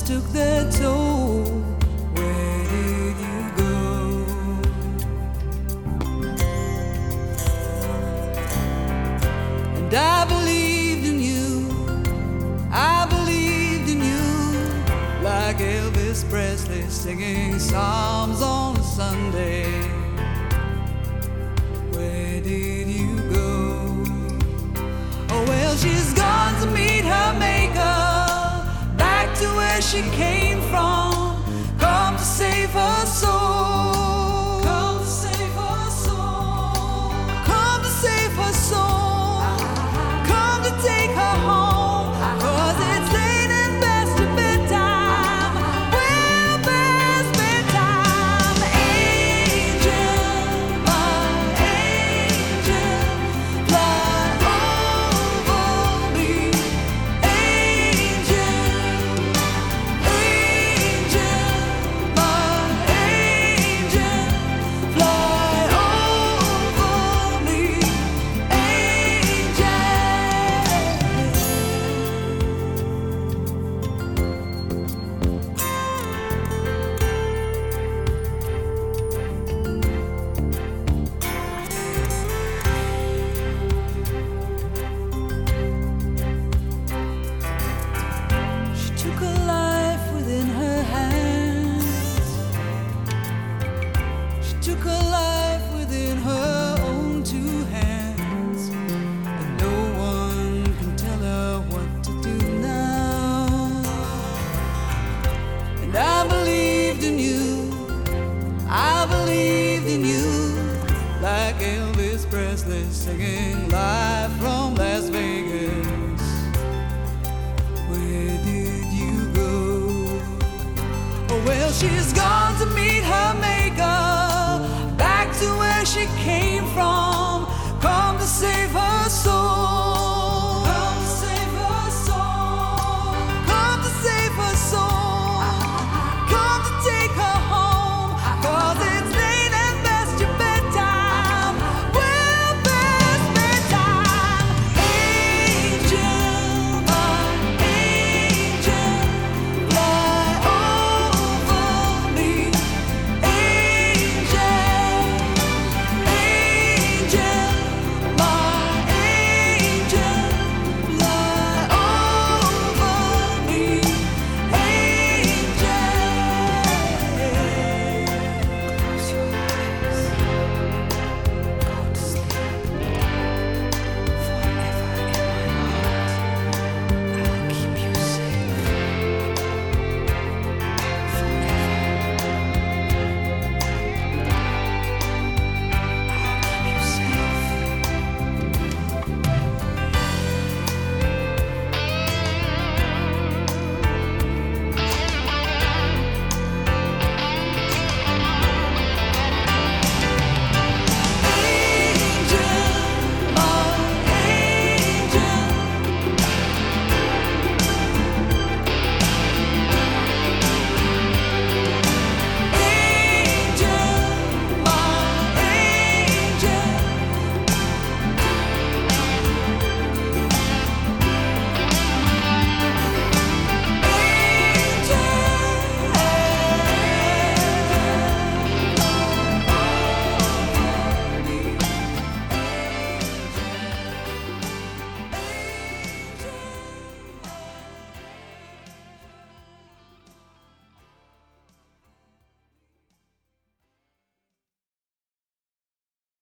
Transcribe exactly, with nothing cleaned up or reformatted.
took their toll. Where did you go? And I believed in you, I believed in you, like Elvis Presley singing psalms on a Sunday. Where did you go? Oh well, she's gone to meet her maker, back to where she came from, come to save her soul, come to save her soul, come to save her soul, come to take her home, 'cause it's late and past your bedtime, well past bedtime. Angel, my angel, fly over me. Angel, angel, my angel, fly over me. Angel. She took her life within her hands. She took her life within her own two hands. And no one can tell her what to do now. And I believed in you, I believed in you, like Elvis Presley singing live from Las Vegas. Where did you go? Oh well, she's gone to meet her